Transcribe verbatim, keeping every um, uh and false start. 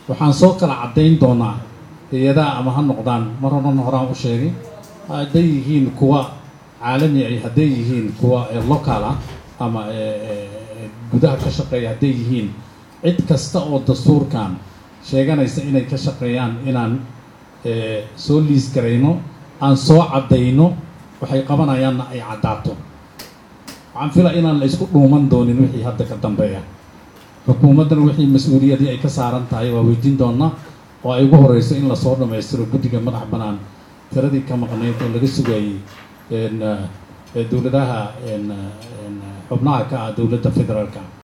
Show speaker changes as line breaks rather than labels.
waxaan soo kala caddayn doonaa hay'adaha ama ha noqdaan mar horena horaan u sheegay hadday yihiin kuwa caalami ay hadday yihiin kuwa local ah ama gudaha ka shaqeeya hadday yihiin cid kasta oo dastuurkan sheeganaysa inay ka shaqeeyaan inaan soo liis garayno aan soo caddayno waxay qabanayaanna ay caddaato waxaan filaa inaan la isku dhuuman doonin wixii hadda ka dambeeya xukuumaddana wixii mas-uuliyadii ay ka saaran tahay waa weydiin doonaa oo ay ugu horeyso in lasoo dhammaystiro guddiga madax bannaan tiradii ka maqnayd oo laga sugayey dowladaha xubnaha ka ah dowladda federaalka